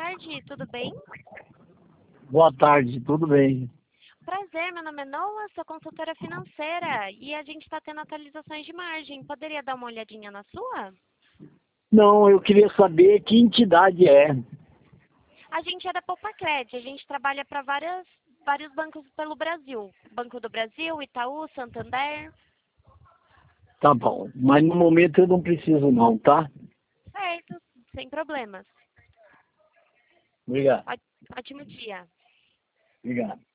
tarde, tudo bem? Boa tarde, tudo bem? Prazer, meu nome é Noah, sou consultora financeira e a gente está tendo atualizações de margem. Poderia dar uma olhadinha na sua? Não, eu queria saber que entidade é. A gente é da Poupa-Cred, a gente trabalha para vários bancos pelo Brasil. Banco do Brasil, Itaú, Santander. Tá bom, mas no momento eu não preciso não, tá? Certo, sem problemas. Obrigado. Ótimo dia. Obrigado.